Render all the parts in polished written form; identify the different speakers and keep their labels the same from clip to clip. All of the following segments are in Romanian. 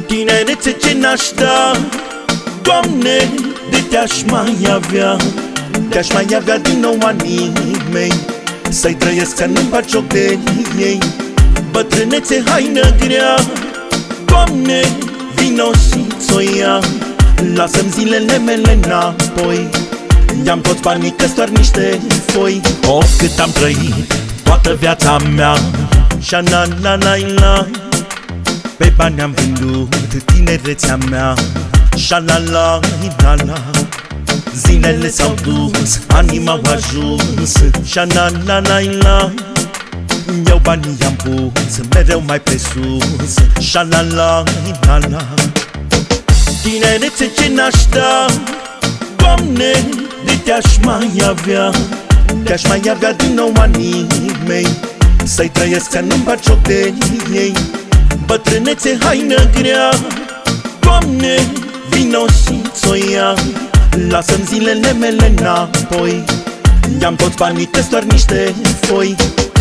Speaker 1: Tinerețe ce n-aș da, Doamne, de te-aș mai avea. Te-aș mai avea din nou anii mei, să-i trăiesc să nu-mi fac joc de ei. Bătrânețe, haină grea, Doamne, vino și ți-o ia. Lasă-mi zilele mele înapoi, i-am toți banii că-s doar niște foi. Oh, cât am trăit toată viața mea, șa-na-na-na-na, pe bani am vândut tinerețea mea, șa-la-la-la-la. Zilele s-au dus, anii m-au ajuns, șa-na-na-na-na. Eu banii i-am pus mereu mai pe sus, șa-la-la-la-la. Tinerețe ce n-aș da, Doamne, de te-aș mai avea. Te-aș mai avea din nou anii mei, să-i trăiesc să nu-mi fac joc de ei. Bătrânețe, haină grea, Doamne, vino și ți-o ia. Lasă-mi zilele mele înapoi, i-am toți banii că-s doar niște foi.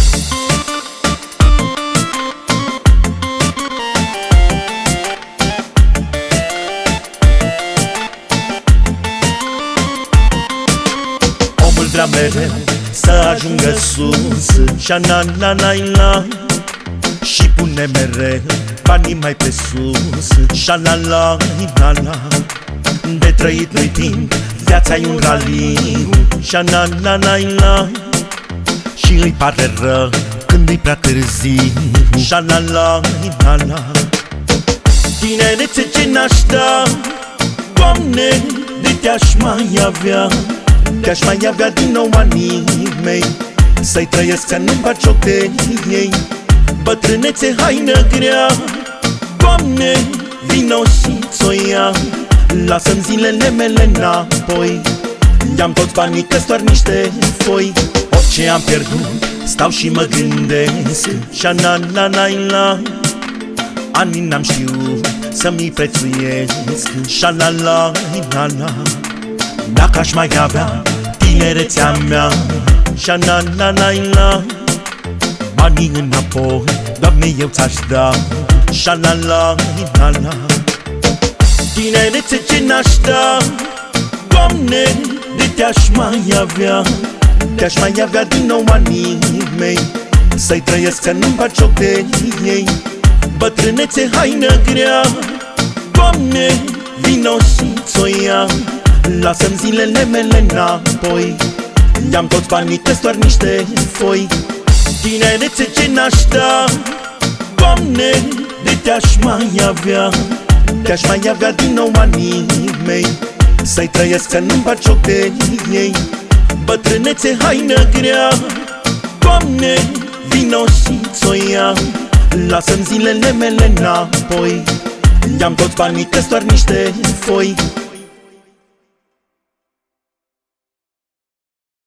Speaker 1: Omul vrea mereu să ajungă sus, șa-na-na-na-na, și pune mereu banii mai pe sus, șa-la-la-la-la. De trăit nu-i timp, viața-i un raliu, șa-na-na-na-na. Și îi pare rău când-i prea târziu, șa-la-la-la-la. Tinerețe ce n-aș da, Doamne, de te-aș mai avea. Te-aș mai avea din nou anii mei, să-i trăiesc să nu-mi fac joc de ei. Bătrânețe, haină grea, Doamne, vino și ți-o ia. Lasă-mi zilele mele înapoi, i-am toți banii că-s doar niște foi. Orice am pierdut, stau și mă gândesc, șa-na-na-na-na. Anii n-am știut să-mi prețuiesc, șa-la-la-la-la. Dacă aș mai avea tinerețea mea, șa-na-na-na-na, banii înapoi, Doamne, eu ți-aș da, șa-la-la-la-la. Tinerețe ce n-aș da, Doamne, de te-aș mai avea. Te-aș mai avea din nou anii mei, să-i trăiesc să nu-mi fac joc de ei. Bătrânețe, haină grea, Doamne, vino și ți-o ia. Lasă-mi zilele mele înapoi, i-am toți banii că-s doar niște foi. Tinerețe ce n-aș da, Doamne, de te-aș mai avea. Te-aș mai avea din nou anii mei, să-i trăiesc să nu-mi fac joc de ei. Bătrânețe, haină grea, Doamne, vino și ți-o ia. Lasă-mi zilele mele înapoi, i-am toți banii că-s doar niște foi.